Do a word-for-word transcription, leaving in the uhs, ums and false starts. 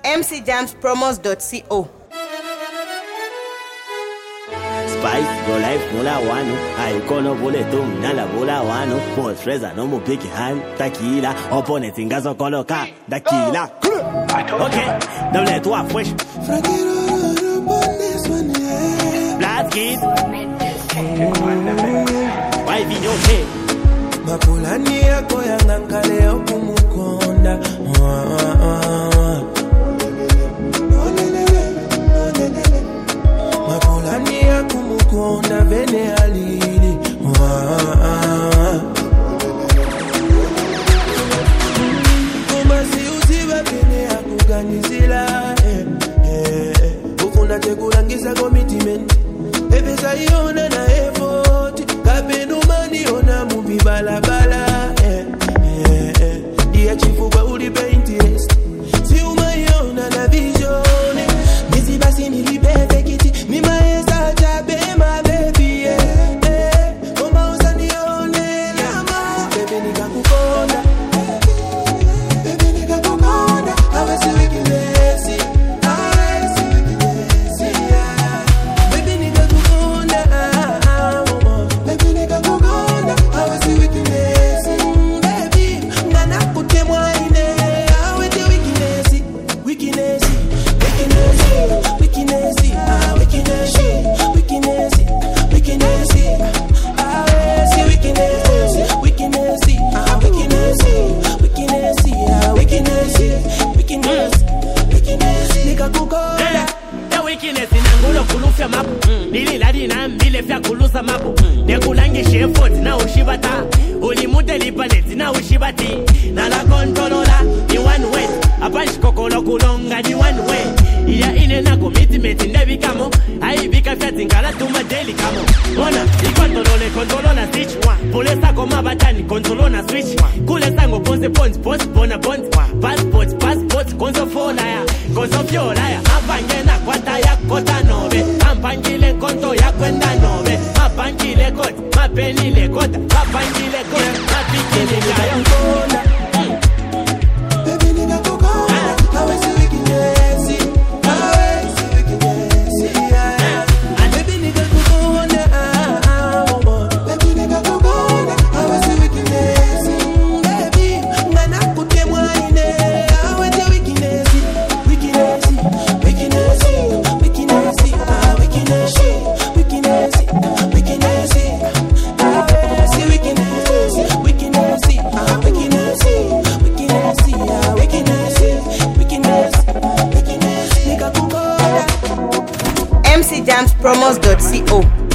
m c jams promos dot co. Spice, your life, mola wano. I kono boletum, nala bola wano. Post Reza, no mo picky hand. Tequila, opponent, ingazo coloca. Tequila. Okay, double to a fresh. Blast kid. Why video hey? Mapulani yako yanganga leo kumukonda. Mapulani yako mukonda vene alili. Kuma si usiba vene yako ganizila. Ufuna tekulangisa commitment. Ebe sayona na effort. Kabenu mani ona mubi bala bala. Dia chifu kwa ulipe interest. Si umayona na vision. Misi basi nilibebe kiti. Mima esa chabe ma baby. Oma usanione lama. Bebe nika kukonda. Bebe nika kukonda. Awe si wikilesi. Awe si wikilesi. Bebe nika kukonda. Bebe nika kukonda. Awe si wikilesi. Baby, ngana kutemwa ine. Awe te wikilesi. Wikilesi. Wikilesi. Wikilesi. Ah, wikilesi. Wikilesi. Wikilesi. Awe si wikilesi. Wikilesi. Ah, wikilesi. Wikilesi. Ah, wikilesi. Wikilesi. Wikilesi. Nika kukonda. The weakness in Angulo Kulufia map. Nili Ladina, Mile Fia Kulusa map. The Kulangi Shefort, now Shibata. Uli Muteli Palet, now Shibati. Nala Controlola, in one way. A bunch Kokolo Kulonga, in one way. Iya ine na commitment in Devi Camo. I be confessing Kalatuma Daily Camo. Ona, I control control on a stitch. Polesa Goma Batani, control on a switch. Kule Sango Ponce Pons, Post Bona Pons. Passports, passports, Conso Folaya. Conso Fiolaya. Apangena Quata ya Kota Nove. Ampangile Conto ya Kwenda Nove. Apangile Kot, Mapenile Kota. Apangile Kot, Mapikile Gaya. Baby, nigga, go go. How is it wikilesi? How is it wikilesi? Baby, nigga, go go. Baby, nigga, go go. How is it wikilesi? Baby, ngana kutemwa ine. How is it wikilesi? Wikilesi, wikilesi, wikilesi, ah, wikilesi, wikilesi, wikilesi. How is it wikilesi? Wikilesi, ah, wikilesi, wikilesi, ah, wikilesi, wikilesi, wikilesi. Nigga, go go. m c jams promos dot co.